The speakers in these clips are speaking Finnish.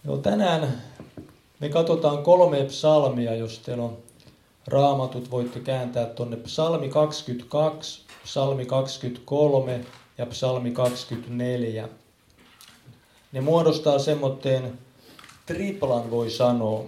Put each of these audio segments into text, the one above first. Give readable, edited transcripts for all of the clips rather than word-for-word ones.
No, tänään me katsotaan 3 psalmia, jos teillä on raamatut, voitte kääntää tuonne psalmi 22, psalmi 23 ja psalmi 24. Ne muodostaa semmoitteen triplan, voi sanoa.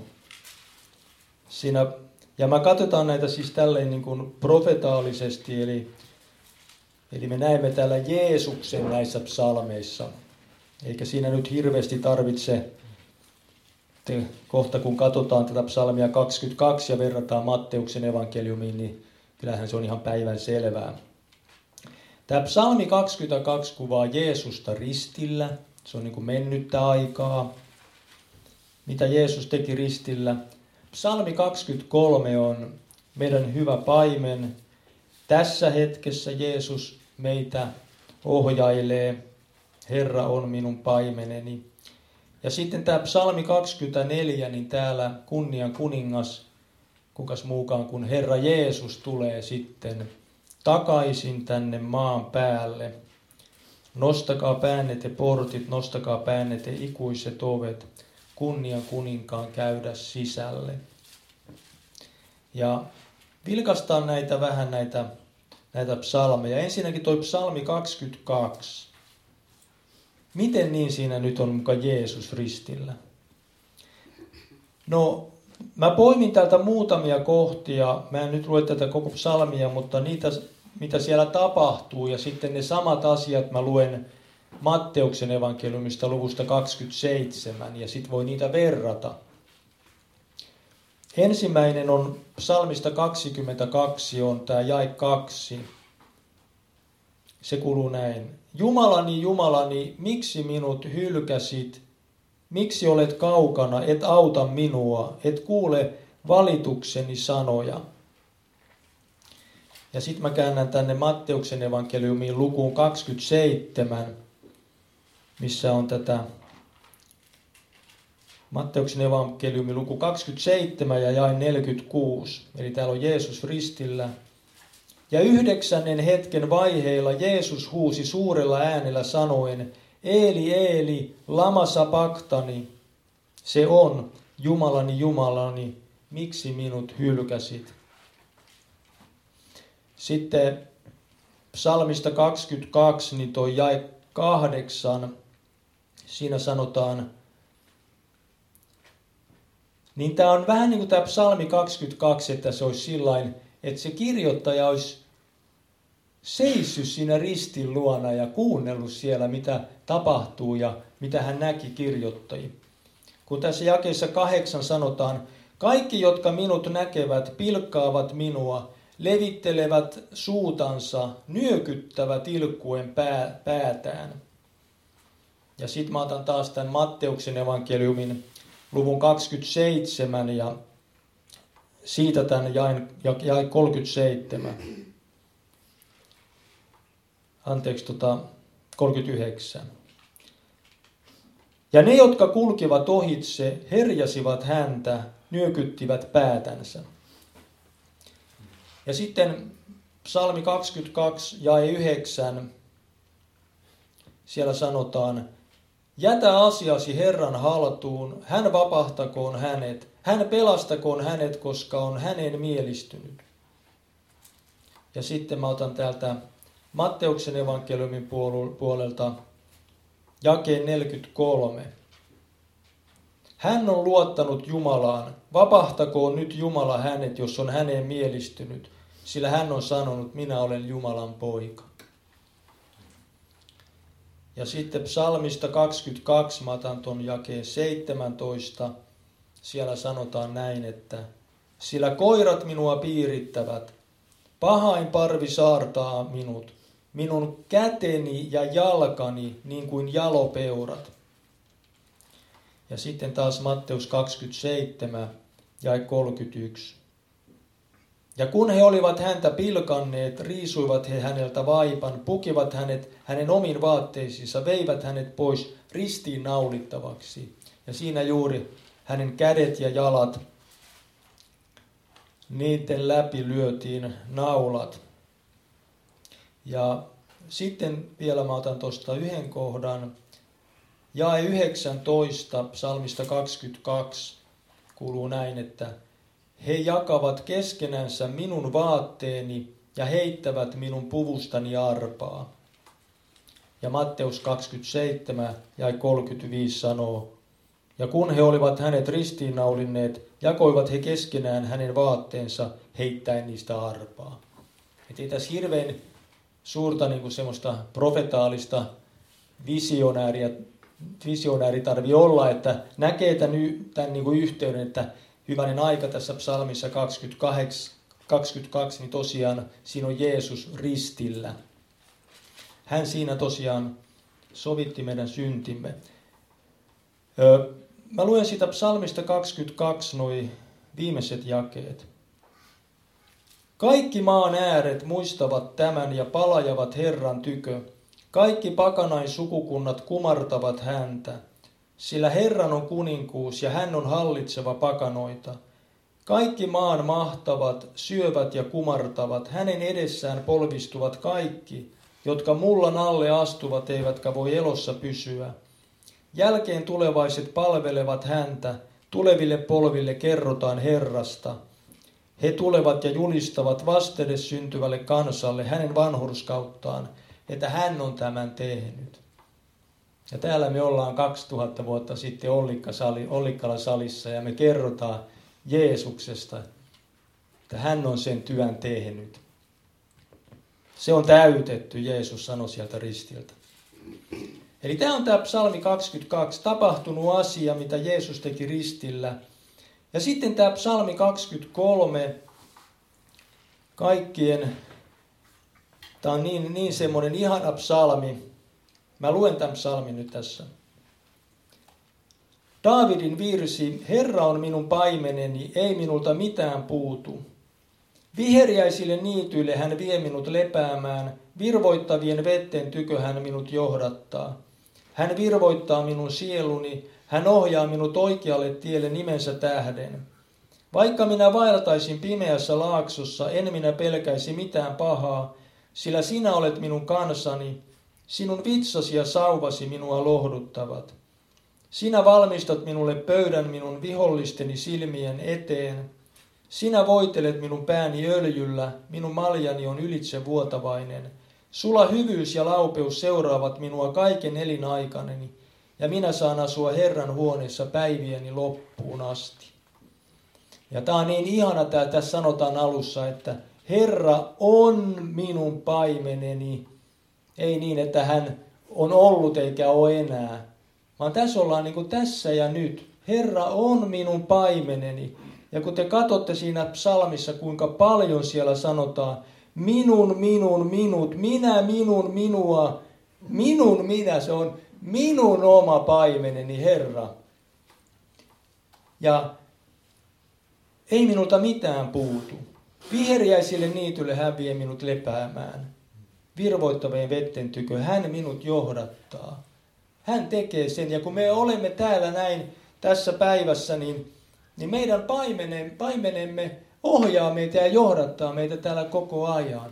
Ja me katsotaan näitä siis tälleen niin kuin profetaalisesti, eli me näemme täällä Jeesuksen näissä psalmeissa. Eikä siinä nyt hirveästi tarvitse, kohta kun katsotaan tätä psalmia 22 ja verrataan Matteuksen evankeliumiin, niin kyllähän se on ihan päivän selvää. Tämä psalmi 22 kuvaa Jeesusta ristillä. Se on niin kuin mennyttä aikaa. Mitä Jeesus teki ristillä. Psalmi 23 on meidän hyvä paimen. Tässä hetkessä Jeesus meitä ohjailee. Herra on minun paimeneni. Ja sitten tämä psalmi 24, niin täällä kunnian kuningas, kukas muukaan kuin Herra Jeesus tulee sitten takaisin tänne maan päälle. Nostakaa päänne te portit, nostakaa päänne te ikuiset ovet, kunnian kuninkaan käydä sisälle. Ja vilkaistaan vähän näitä psalmeja. Ensinnäkin toi psalmi 22. Miten niin siinä nyt on muka Jeesus ristillä? No, mä poimin täältä muutamia kohtia. Mä en nyt lue tätä koko psalmia, mutta niitä, mitä siellä tapahtuu. Ja sitten ne samat asiat mä luen Matteuksen evankeliumista luvusta 27. Ja sit voi niitä verrata. Ensimmäinen on psalmista 22, on tää jae 2. Se kuuluu näin. Jumalani, Jumalani, miksi minut hylkäsit? Miksi olet kaukana, et auta minua, et kuule valitukseni sanoja? Ja sitten mä käännän tänne Matteuksen evankeliumiin lukuun 27, missä on tätä Matteuksen evankeliumin luku 27 ja jae 46. Eli täällä on Jeesus ristillä. Ja 9. hetken vaiheilla Jeesus huusi suurella äänellä sanoen, Eeli, Eeli, lama sabachthani. Se on, Jumalani, Jumalani, miksi minut hylkäsit? Sitten psalmista 22, niin toi jae 8, siinä sanotaan, niin tämä on vähän niin kuin tämä psalmi 22, että se olisi sillain, että se kirjoittaja olisi seissyt siinä ristin luona ja kuunnellut siellä, mitä tapahtuu ja mitä hän näki kirjoittaji. Kun tässä jakeessa 8 sanotaan, kaikki, jotka minut näkevät, pilkkaavat minua, levittelevät suutansa, nyökyttävät ilkkuen päätään. Ja sitten mä otan taas tämän Matteuksen evankeliumin luvun 27 ja siitä tämän jae 37. 39. Ja ne, jotka kulkivat ohitse, herjasivat häntä, nyökyttivät päätänsä. Ja sitten psalmi 22, jae 9, siellä sanotaan, jätä asiasi Herran haltuun, hän vapahtakoon hänet, hän pelastakoon hänet, koska on hänen mielistynyt. Ja sitten mä otan täältä Matteuksen evankeliumin puolelta jakeen 43. Hän on luottanut Jumalaan, vapahtakoon nyt Jumala hänet, jos on häneen mielistynyt, sillä hän on sanonut, minä olen Jumalan poika. Ja sitten psalmista 22, mä otan ton jakeen 17, siellä sanotaan näin, että sillä koirat minua piirittävät, pahain parvi saartaa minun käteni ja jalkani niin kuin jalopeurat. Ja sitten taas Matteus 27, jae 31. Ja kun he olivat häntä pilkanneet, riisuivat he häneltä vaipan, pukivat hänet hänen omiin vaatteisiinsa, veivät hänet pois ristiin naulittavaksi. Ja siinä juuri hänen kädet ja jalat, niiden läpi lyötiin naulat. Ja sitten vielä mä otan tuosta yhden kohdan. jae 19 psalmista 22 kuuluu näin, että he jakavat keskenänsä minun vaatteeni ja heittävät minun puvustani arpaa. Ja Matteus 27 jae 35 sanoo, ja kun he olivat hänet ristiinnaulinneet, jakoivat he keskenään hänen vaatteensa heittäen niistä arpaa. Et ei tässä hirveän suurta niin kuin semmoista profetaalista visionääri tarvii olla, että näkee tämän niin kuin yhteyden, että hyvänen aika tässä psalmissa 22, niin tosiaan siinä on Jeesus ristillä. Hän siinä tosiaan sovitti meidän syntimme. Mä luen siitä psalmista 22 noi viimeiset jakeet. Kaikki maan ääret muistavat tämän ja palajavat Herran tykö. Kaikki pakanain sukukunnat kumartavat häntä, sillä Herran on kuninkuus ja hän on hallitseva pakanoita. Kaikki maan mahtavat syövät ja kumartavat, hänen edessään polvistuvat kaikki, jotka mullan alle astuvat eivätkä voi elossa pysyä. Jälkeen tulevaiset palvelevat häntä, tuleville polville kerrotaan Herrasta. He tulevat ja julistavat vastedes syntyvälle kansalle hänen vanhurskauttaan, että hän on tämän tehnyt. Ja täällä me ollaan 2000 vuotta sitten Ollikkala salissa ja me kerrotaan Jeesuksesta, että hän on sen työn tehnyt. Se on täytetty, Jeesus sanoi sieltä ristiltä. Eli tämä on tämä psalmi 22, tapahtunut asia, mitä Jeesus teki ristillä. Ja sitten tämä psalmi 23, tämä on niin semmoinen ihana psalmi. Mä luen tämän psalmin nyt tässä. Daavidin virsi, Herra on minun paimeneni, ei minulta mitään puutu. Viheriäisille niityille hän vie minut lepäämään, virvoittavien vetten tykö hän minut johdattaa. Hän virvoittaa minun sieluni, hän ohjaa minut oikealle tielle nimensä tähden. Vaikka minä vaeltaisin pimeässä laaksossa, en minä pelkäisi mitään pahaa, sillä sinä olet minun kansani, sinun vitsasi ja sauvasi minua lohduttavat. Sinä valmistat minulle pöydän minun vihollisteni silmien eteen. Sinä voitelet minun pääni öljyllä, minun maljani on ylitse vuotavainen. Sulla hyvyys ja laupeus seuraavat minua kaiken elinaikaneni, ja minä saan asua Herran huoneessa päivieni loppuun asti. Ja tämä on niin ihana, tässä sanotaan alussa, että Herra on minun paimeneni. Ei niin, että hän on ollut eikä ole enää, vaan tässä ollaan niin kuin tässä ja nyt. Herra on minun paimeneni. Ja kun te katsotte siinä psalmissa, kuinka paljon siellä sanotaan, minut, minä, minua, minä, se on minun oma paimeneni, Herra. Ja ei minulta mitään puutu. Viheriäisille niitylle hän vie minut lepäämään. Virvoittavien vetten tykö hän minut johdattaa. Hän tekee sen, ja kun me olemme täällä näin tässä päivässä, niin meidän paimenemme ohjaa meitä ja johdattaa meitä täällä koko ajan.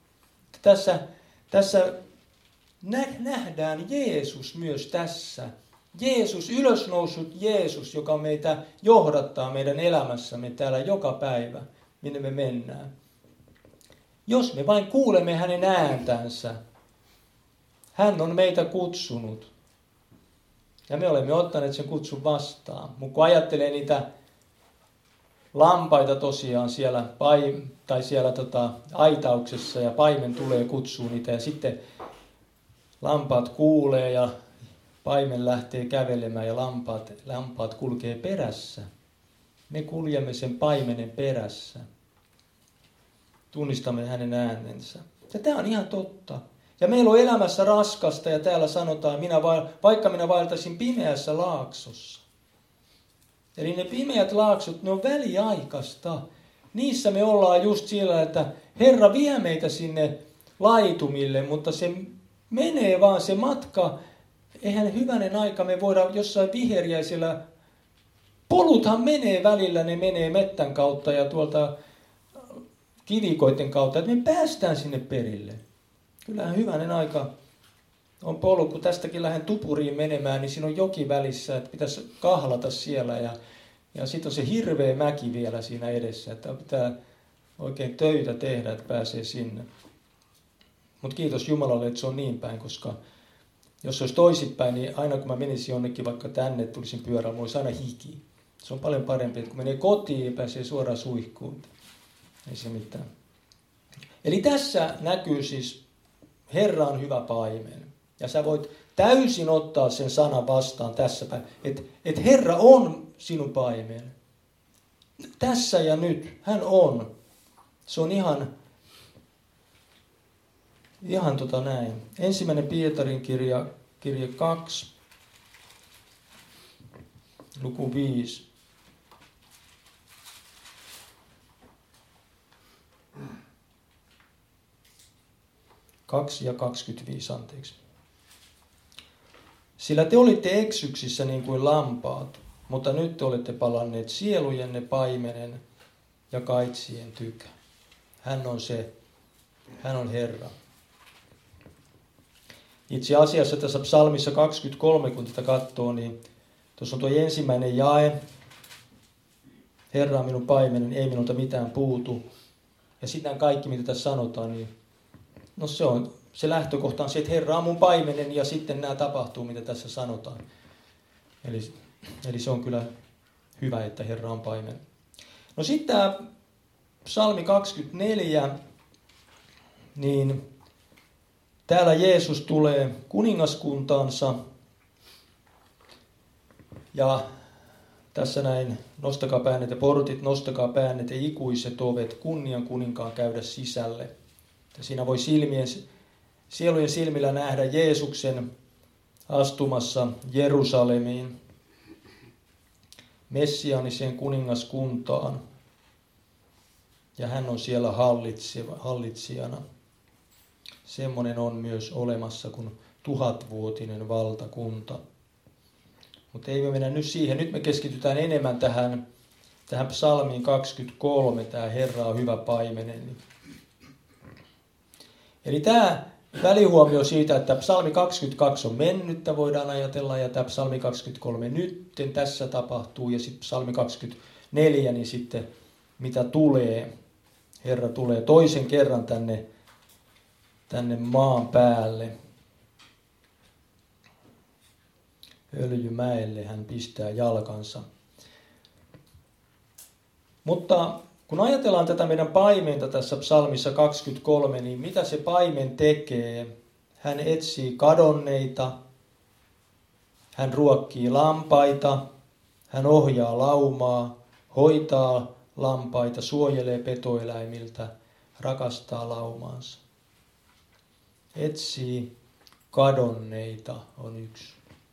Tässä nähdään Jeesus myös tässä. Jeesus, ylösnoussut Jeesus, joka meitä johdattaa meidän elämässämme täällä joka päivä, minne me mennään. Jos me vain kuulemme hänen ääntänsä, hän on meitä kutsunut. Ja me olemme ottaneet sen kutsun vastaan. Mutta kun ajattelee niitä lampaita tosiaan siellä, siellä aitauksessa ja paimen tulee kutsuu niitä ja sitten lampaat kuulee ja paimen lähtee kävelemään ja lampaat kulkee perässä. Me kuljemme sen paimenen perässä. Tunnistamme hänen äänensä. Ja tämä on ihan totta. Ja meillä on elämässä raskasta ja täällä sanotaan, vaikka minä vaeltaisin pimeässä laaksossa. Eli ne pimeät laaksot, ne on väliaikaista. Niissä me ollaan just sillä, että Herra vie meitä sinne laitumille, mutta se menee vaan se matka. Eihän hyvänen aika me voida jossain viheriäisellä, poluthan menee välillä, ne menee mettän kautta ja tuolta kivikoiden kautta, että me päästään sinne perille. Kyllähän hyvänen aika on polku, tästäkin lähden Tupuriin menemään, niin siinä on joki välissä, että pitäisi kahlata siellä ja sitten on se hirveä mäki vielä siinä edessä, että pitää oikein töitä tehdä, että pääsee sinne. Mutta kiitos Jumalalle, että se on niin päin, koska jos se olisi toisinpäin, niin aina kun mä menisin jonnekin vaikka tänne, tulisin pyörällä, mulla olisi aina hiki. Se on paljon parempi, että kun menee kotiin ja pääsee suoraan suihkuun. Ei se mitään. Eli tässä näkyy siis, Herra on hyvä paimen. Ja sä voit täysin ottaa sen sanan vastaan tässä päin, että Herra on sinun paimen. Tässä ja nyt. Hän on. Se on ihan näin. 1. Pietarin kirja 2, luku 5. 2 ja 25, anteeksi. Sillä te olitte eksyksissä niin kuin lampaat, mutta nyt te olette palanneet sielujenne paimenen ja kaitsien tykö. Hän on se. Hän on Herra. Itse asiassa tässä psalmissa 23, kun tätä katsoo, niin tuossa on tuo ensimmäinen jae. Herra on minun paimenen, ei minulta mitään puutu. Ja sitten kaikki, mitä tässä sanotaan, niin no se lähtökohta on se, että Herra on mun paimenen ja sitten nämä tapahtuu, mitä tässä sanotaan. Eli se on kyllä hyvä, että Herra on paimen. No sitten tämä psalmi 24, niin täällä Jeesus tulee kuningaskuntaansa ja tässä näin, nostakaa päännet ja portit, nostakaa päännet ja ikuiset ovet, kunnian kuninkaan käydä sisälle. Ja siinä voi sielujen silmillä nähdä Jeesuksen astumassa Jerusalemiin, messiaaniseen kuningaskuntaan. Ja hän on siellä hallitsijana. Semmoinen on myös olemassa kuin 1000-vuotinen valtakunta. Mutta ei me mennä nyt siihen. Nyt me keskitytään enemmän tähän psalmiin 23, tämä Herra on hyvä paimenen. Eli tämä välihuomio siitä, että psalmi 22 on mennyttä, voidaan ajatella, ja tämä psalmi 23 nytten tässä tapahtuu, ja sitten psalmi 24, niin sitten mitä tulee. Herra tulee toisen kerran tänne maan päälle. Öljymäelle hän pistää jalkansa. Mutta kun ajatellaan tätä meidän paimenta tässä psalmissa 23, niin mitä se paimen tekee? Hän etsii kadonneita, hän ruokkii lampaita, hän ohjaa laumaa, hoitaa lampaita, suojelee petoeläimiltä, rakastaa laumaansa. Etsii kadonneita on yksi.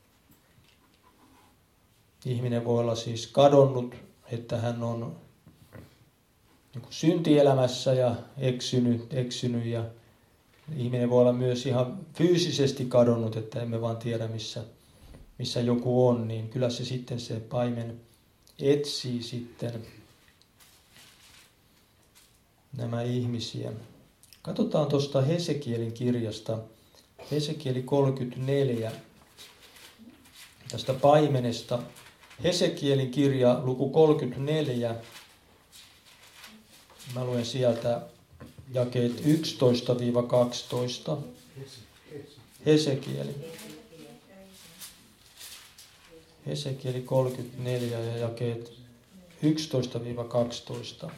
Ihminen voi olla siis kadonnut, että hän on syntielämässä ja eksynyt ja ihminen voi olla myös ihan fyysisesti kadonnut, että emme vaan tiedä missä joku on, niin kyllä se paimen etsii sitten nämä ihmisiä. Katsotaan tuosta Hesekielin kirjasta, Hesekieli 34, tästä paimenesta. Hesekielin kirja, luku 34. Mä luen sieltä jakeet 11-12. Hesekieli 34 ja jakeet 11-12.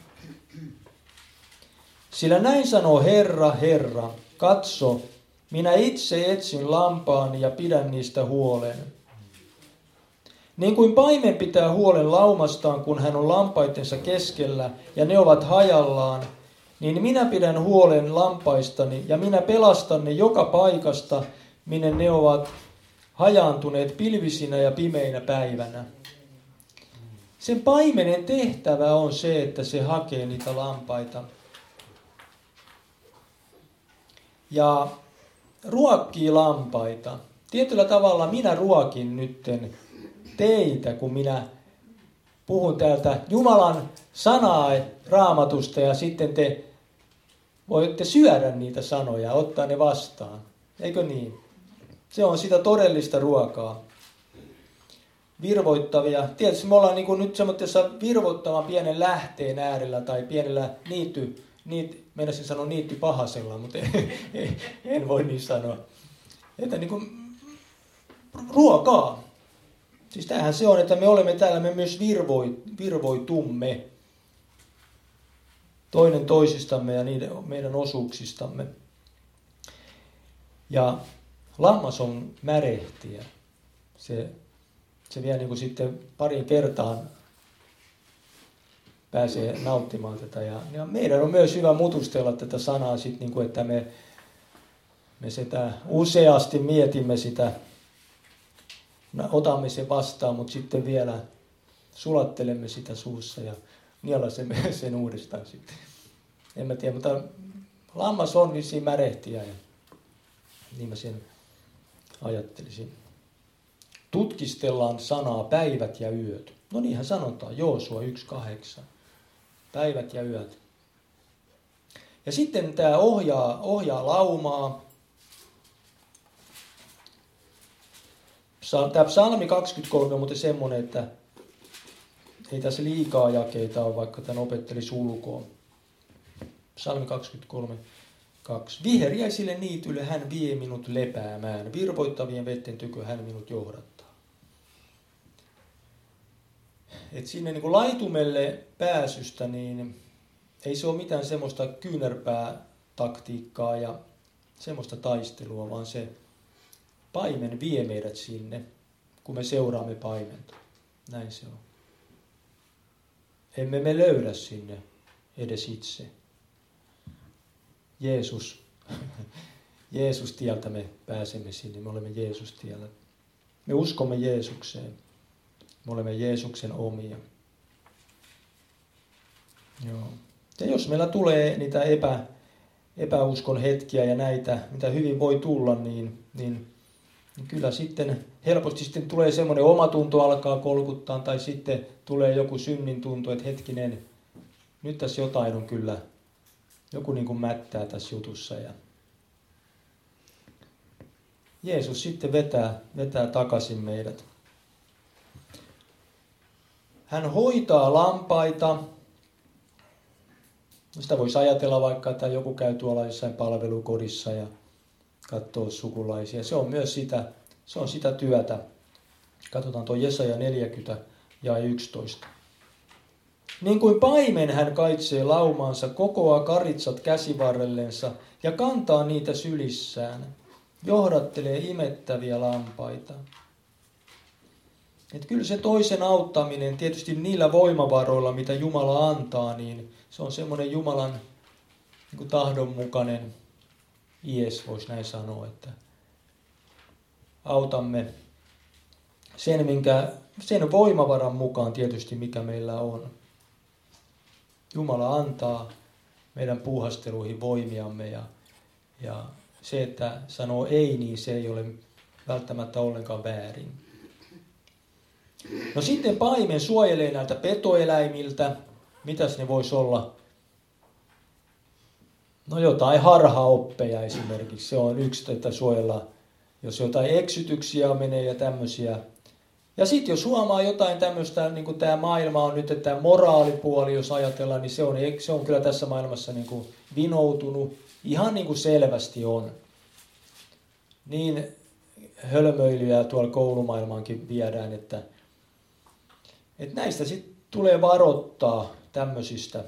Sillä näin sanoo Herra, Herra, katso, minä itse etsin lampaani ja pidän niistä huolen. Niin kuin paimen pitää huolen laumastaan, kun hän on lampaittensa keskellä ja ne ovat hajallaan, niin minä pidän huolen lampaistani ja minä pelastan ne joka paikasta, minne ne ovat hajaantuneet pilvisinä ja pimeinä päivänä. Sen paimenen tehtävä on se, että se hakee niitä lampaita ja ruokkii lampaita. Tietyllä tavalla minä ruokin nytten teitä, kun minä puhun täältä Jumalan sanaa Raamatusta ja sitten te voitte syödä niitä sanoja, ottaa ne vastaan. Eikö niin? Se on sitä todellista ruokaa. Virvoittavia. Tietysti me ollaan niin nyt semmoisessa virvoittavan pienen lähteen äärellä tai pienellä meinasin sanoa niittypahasella, mutta en voi niin sanoa. Että niin kuin ruokaa. Siis tämähän se on, että me olemme täällä, me myös virvoitumme toinen toisistamme ja meidän osuuksistamme. Ja lammas on märehtiä. Se vielä niin kuin sitten parin kertaan pääsee nauttimaan tätä. Ja meidän on myös hyvä mutustella tätä sanaa, sit niin kuin, että me sitä useasti mietimme sitä, otamme sen vastaan, mutta sitten vielä sulattelemme sitä suussa ja nielasemme sen uudestaan sitten. En mä tiedä, mutta lammas on vissiin märehtiä ja niin mä sen ajattelisin. Tutkistellaan sanaa päivät ja yöt. No niinhän sanotaan, Joosua 1.8. Päivät ja yöt. Ja sitten tämä ohjaa laumaa. Tämä psalmi 23 on muuten semmoinen, että ei tässä liikaa jakeita ole, vaikka tämän opettelisi ulkoon. Psalmi 23, 2. Viheriäisille niitylle hän vie minut lepäämään, virvoittavien vetten tykö hän minut johdattaa. Et sinne niin kuin laitumelle pääsystä, niin ei se ole mitään semmoista kyynärpää taktiikkaa ja semmoista taistelua, vaan se paimen vie meidät sinne, kun me seuraamme paimenta. Näin se on. Emme me löydä sinne edes itse. Jeesus tieltä me pääsemme sinne. Me olemme Jeesus tiellä. Me uskomme Jeesukseen. Me olemme Jeesuksen omia. Joo. Ja jos meillä tulee niitä epäuskon hetkiä ja näitä, mitä hyvin voi tulla, niin kyllä sitten helposti sitten tulee semmoinen omatunto alkaa kolkuttaa, tai sitten tulee joku synnin tunto, että hetkinen, nyt tässä jotain on kyllä, joku niin kuin mättää tässä jutussa. Ja Jeesus sitten vetää takaisin meidät. Hän hoitaa lampaita. Sitä voisi ajatella vaikka, että joku käy tuolla jossain palvelukodissa ja katsoo sukulaisia. Se on myös sitä työtä. Katsotaan tuo Jesaja 40 ja 11. Niin kuin paimen hän kaitsee laumaansa, kokoaa karitsat käsivarrellensa ja kantaa niitä sylissään. Johdattelee imettäviä lampaita. Et kyllä se toisen auttaminen, tietysti niillä voimavaroilla, mitä Jumala antaa, niin se on semmoinen Jumalan niin kuin tahdonmukainen ies, voisi näin sanoa, että autamme sen voimavaran mukaan tietysti, mikä meillä on. Jumala antaa meidän puuhasteluihin voimiamme ja se, että sanoo ei, niin se ei ole välttämättä ollenkaan väärin. No sitten paimen suojelee näiltä petoeläimiltä. Mitäs ne voisi olla? No jotain harhaoppeja esimerkiksi. Se on yksi, että suojella, jos jotain eksytyksiä menee ja tämmöisiä. Ja sitten jos huomaa jotain tämmöistä, niin kuin tämä maailma on nyt, että tämä moraalipuoli, jos ajatellaan, niin se on kyllä tässä maailmassa niin kuin vinoutunut. Ihan niin kuin selvästi on. Niin hölmöilyjä tuolla koulumaailmaankin viedään, että näistä sitten tulee varoittaa tämmöisistä.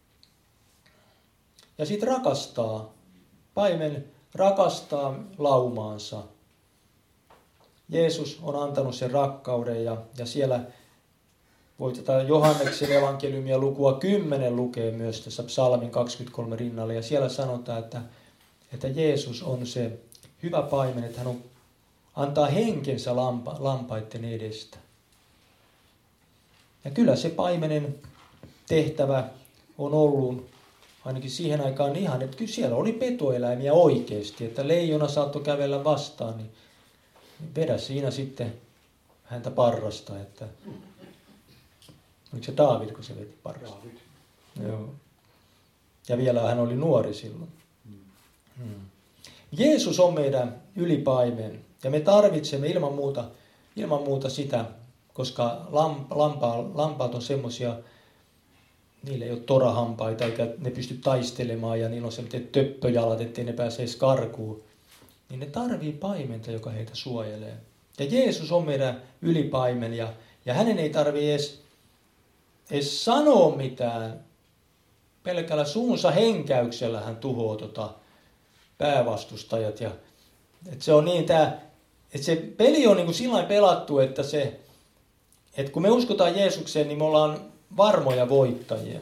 Ja sitten rakastaa. Paimen rakastaa laumaansa. Jeesus on antanut sen rakkauden ja siellä voi tätä Johanneksen evankeliumia lukua 10 lukee myös tässä psalmin 23 rinnalle. Ja siellä sanotaan, että Jeesus on se hyvä paimen, että hän antaa henkensä lampaiden edestä. Ja kyllä se paimenen tehtävä on ollut ainakin siihen aikaan ihan, että kyllä siellä oli petoeläimiä oikeasti, että leijona saattoi kävellä vastaan, niin vedä siinä sitten häntä parrasta, että oliko se Daavid, kun se veti parrasta? Joo. Ja vielä hän oli nuori silloin. Jeesus on meidän ylipaimen Ja me tarvitsemme ilman muuta sitä, koska lampaat on semmoisia, niillä ei ole torahampaita eikä ne pysty taistelemaan ja niillä on sellaiset töppöjalat, ettei ne pääse edes karkuun. Niin ne tarvii paimenta, joka heitä suojelee. Ja Jeesus on meidän ylipaimen ja hänen ei tarvitse edes sanoa mitään. Pelkällä suunsa henkäyksellä hän tuhoaa päävastustajat. Ja, että se on niin että se peli on niin kuin sillain pelattu, että kun me uskotaan Jeesukseen, niin me ollaan varmoja voittajia.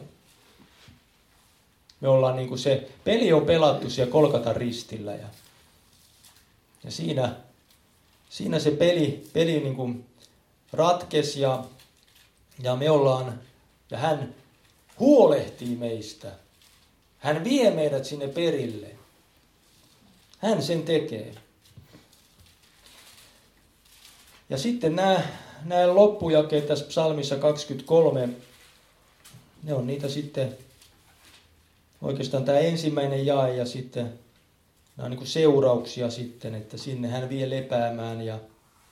Me ollaan niin kuin se peli on pelattu siellä Golgatan ristillä ja siinä se peli niin kuin ratkesi ja me ollaan, ja hän huolehtii meistä. Hän vie meidät sinne perille. Hän sen tekee. Ja sitten nämä loppujakeet tässä psalmissa 23, ne on niitä sitten, oikeastaan tämä ensimmäinen jae ja sitten nämä on niin kuin seurauksia sitten, että sinne hän vie lepäämään ja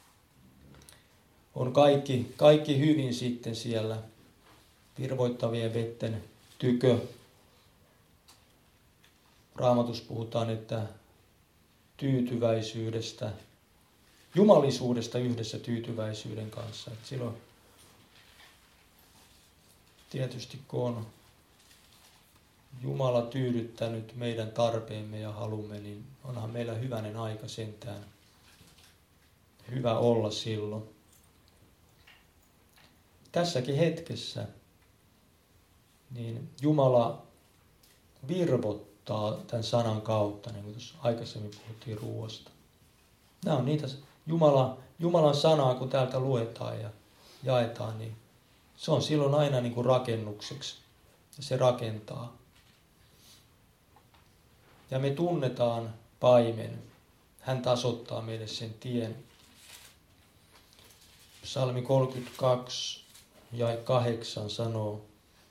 on kaikki hyvin sitten siellä virvoittavien vetten tykö. Raamatussa puhutaan, että tyytyväisyydestä, jumalisuudesta yhdessä tyytyväisyyden kanssa. Että silloin tietysti kun on Jumala tyydyttänyt meidän tarpeemme ja halumme, niin onhan meillä hyvänen aika sentään. Hyvä olla silloin. Tässäkin hetkessä niin Jumala virvottaa tämän sanan kautta, niin kuin tuossa aikaisemmin puhuttiin ruoasta. Nämä on niitä Jumalan sanaa, kun täältä luetaan ja jaetaan, niin se on silloin aina niin kuin rakennukseksi. Ja se rakentaa. Ja me tunnetaan paimen. Hän tasoittaa meille sen tien. Psalmi 32 jae 8 sanoo: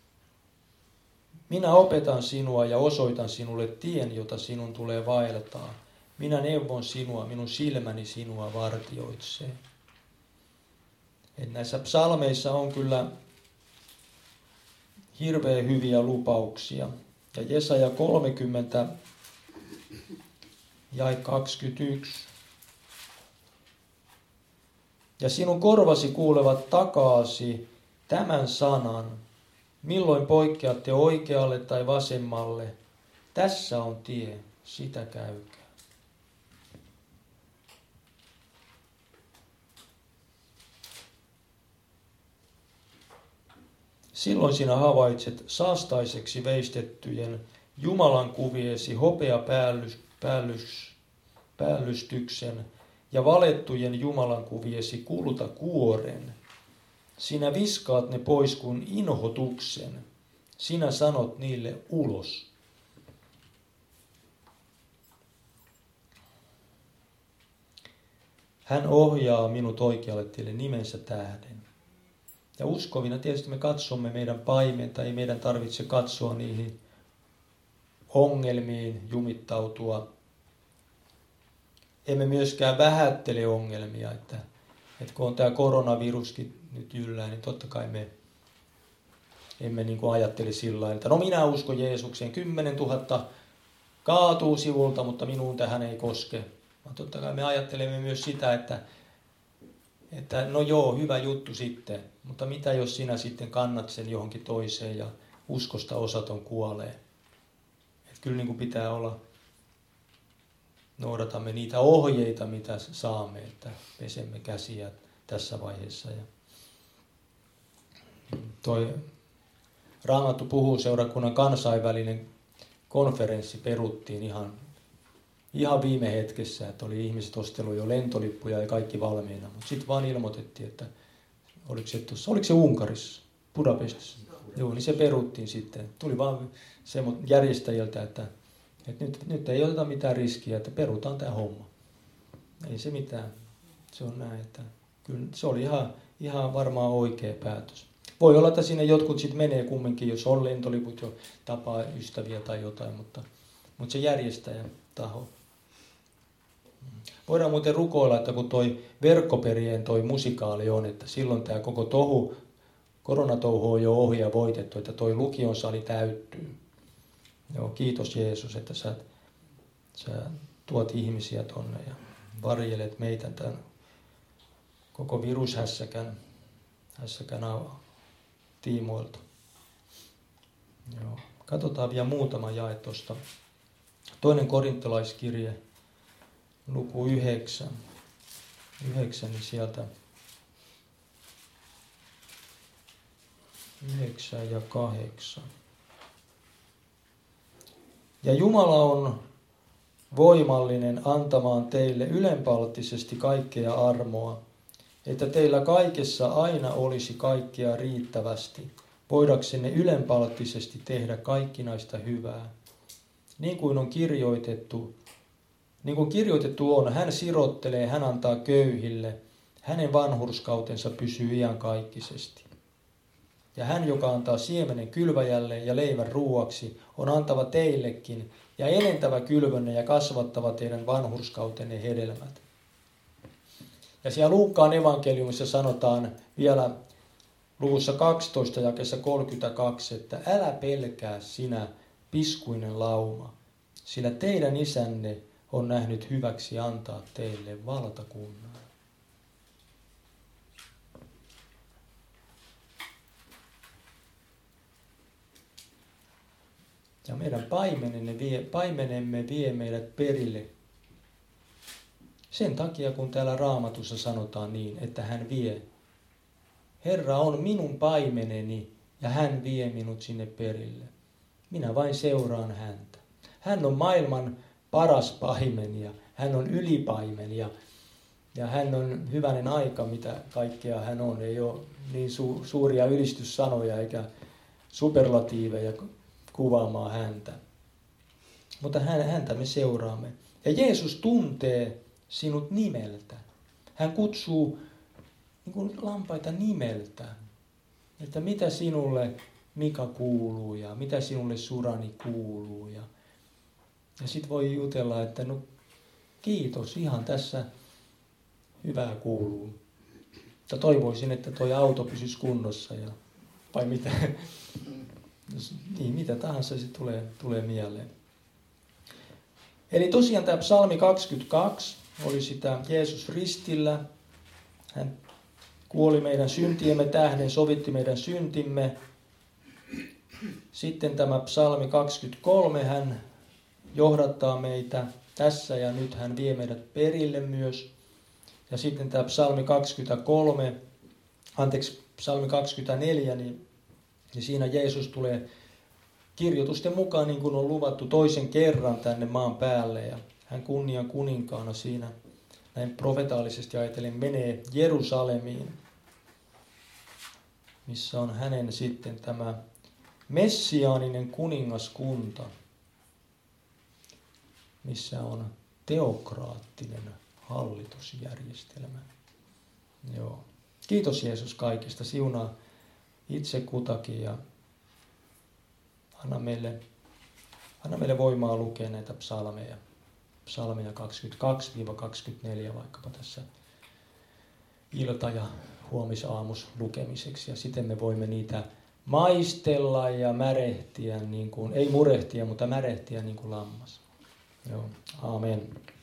Minä opetan sinua ja osoitan sinulle tien, jota sinun tulee vaeltaa. Minä neuvon sinua, minun silmäni sinua vartioitsee. Et näissä psalmeissa on kyllä hirveän hyviä lupauksia. Ja Jesaja 30 jae 21. Ja sinun korvasi kuulevat takaasi tämän sanan, milloin poikkeatte oikealle tai vasemmalle. Tässä on tie, sitä käykää. Silloin sinä havaitset saastaiseksi veistettyjen Jumalan kuviesi hopeapäällytyksen ja valettujen Jumalan kuviesi kultakuoren. Sinä viskaat ne pois kuin inhotuksen. Sinä sanot niille ulos. Hän ohjaa minut oikealle tielle nimensä tähden. Ja uskovina tietysti me katsomme meidän paimenta, ei meidän tarvitse katsoa niihin ongelmiin, jumittautua. Emme myöskään vähättele ongelmia, että kun on tämä koronaviruskin nyt yllään, niin totta kai me emme niin kuin ajattele sillä lailla, että no minä uskon Jeesukseen, 10 000 kaatuu sivulta, mutta minuun tähän ei koske. Vaan totta kai me ajattelemme myös sitä, että no joo, hyvä juttu sitten, mutta mitä jos sinä sitten kannat sen johonkin toiseen ja uskosta osaton kuolee. Että kyllä niin kuin pitää olla, noudatamme niitä ohjeita, mitä saamme, että pesemme käsiä tässä vaiheessa. Ja toi Raamattu puhuu seurakunnan kansainvälinen konferenssi peruttiin ihan viime hetkessä, että oli ihmiset ostellut jo lentolippuja ja kaikki valmiina, mutta sitten vaan ilmoitettiin, että oliko se Unkarissa, Budapestissa? Joo, niin se peruttiin sitten. Tuli vaan järjestäjältä, että nyt ei oteta mitään riskiä, että perutaan tämä homma. Ei se mitään. Se on näin, että kyllä se oli ihan varmaan oikea päätös. Voi olla, että sinne jotkut sitten menee kumminkin, jos on lentoliput jo tapaa ystäviä tai jotain, mutta se järjestäjän taho. Voidaan muuten rukoilla, että kun toi verkkoperien toi musikaali on, että silloin tämä koko koronatouhu on jo ohi ja voitettu, että toi lukion sali täyttyy. Joo, kiitos Jeesus, että sä tuot ihmisiä tonne ja varjelet meitä tämän koko virushässäkän tiimoilta. Joo. Katsotaan vielä muutama jae tuosta. 2. korintolaiskirje, luku 9. 9, niin sieltä 9 ja 8. Ja Jumala on voimallinen antamaan teille ylenpalttisesti kaikkea armoa, että teillä kaikessa aina olisi kaikkea riittävästi, voidaksenne ylenpalttisesti tehdä kaikkinaista hyvää. Niin kuin kirjoitettu on, hän sirottelee, hän antaa köyhille, hänen vanhurskautensa pysyy iankaikkisesti. Ja hän, joka antaa siemenen kylväjälle ja leivän ruuaksi, on antava teillekin ja elentävä kylvönne ja kasvattava teidän vanhurskautenne hedelmät. Ja siellä Luukkaan evankeliumissa sanotaan vielä luvussa 12 jakeessa 32, että älä pelkää sinä piskuinen lauma, sillä teidän isänne on nähnyt hyväksi antaa teille valtakunnan. Ja meidän paimenemme vie meidät perille. Sen takia, kun täällä Raamatussa sanotaan niin, että hän vie. Herra on minun paimeneni ja hän vie minut sinne perille. Minä vain seuraan häntä. Hän on maailman paras paimen ja hän on ylipaimen ja hän on hyvänen aika, mitä kaikkea hän on. Ei ole niin suuria ylistyssanoja eikä superlatiiveja kuvaamaan häntä. Mutta häntä me seuraamme. Ja Jeesus tuntee sinut nimeltä. Hän kutsuu niin kuin lampaita nimeltä. Että mitä sinulle Mika kuuluu ja mitä sinulle Surani kuuluu. Ja sitten voi jutella, että no kiitos, ihan tässä hyvää kuuluu. Mutta toivoisin, että toi auto pysyisi kunnossa. Vai mitä? Niin, mitä tahansa se tulee mieleen. Eli tosiaan tämä psalmi 22 oli sitä Jeesus ristillä. Hän kuoli meidän syntiemme tähden, sovitti meidän syntimme. Sitten tämä psalmi 23, hän johdattaa meitä tässä ja nyt hän vie meidät perille myös. Ja sitten tämä psalmi 24, niin siinä Jeesus tulee kirjoitusten mukaan niin kuin on luvattu toisen kerran tänne maan päälle. Ja hän kunnian kuninkaana siinä näin profetaalisesti ajatellen menee Jerusalemiin, missä on hänen sitten tämä messiaaninen kuningaskunta, missä on teokraattinen hallitusjärjestelmä. Joo. Kiitos Jeesus kaikista. Siunaa itse kutakin ja anna meille voimaa lukea näitä psalmeja 22-24 vaikkapa tässä ilta- ja huomisaamus lukemiseksi. Ja sitten me voimme niitä maistella ja märehtiä, niin kuin, ei murehtia, mutta märehtiä niin kuin lammas. Joo, aamen.